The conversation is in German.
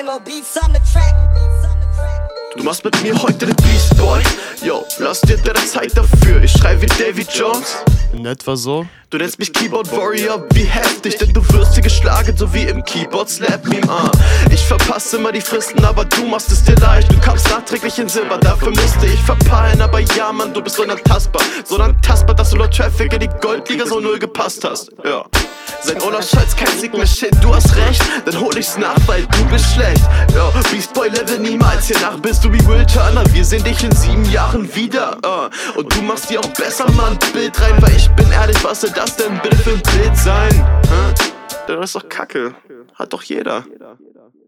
Du machst mit mir heute den Beast Boy. Yo, lass dir deine Zeit dafür. Ich schrei wie Davy Jones. In etwa so. Du nennst mich Keyboard Warrior, wie heftig, denn du wirst hier geschlagen, so wie im Keyboard Slap Meme. Ich verpasse immer die Fristen, aber du machst es dir leicht. Du kamst nachträglich in Silber, dafür musste ich verpeilen. Aber ja, Mann, du bist so unantastbar, dass du laut Traffic in die Goldliga so null gepasst hast. Ja. Seit Olaf Scholz kein Sieg mehr, shit, du hast recht, dann hol ich's nach, weil du bist schlecht. Yo, Beast Boy Level niemals, hier nach bist du wie Will Turner. Wir sehen dich in 7 Jahren wieder, und du machst dir auch besser mal ein Bild rein, weil ich bin ehrlich, was soll das denn bitte für ein Bild sein? Das ist doch Kacke, hat doch jeder.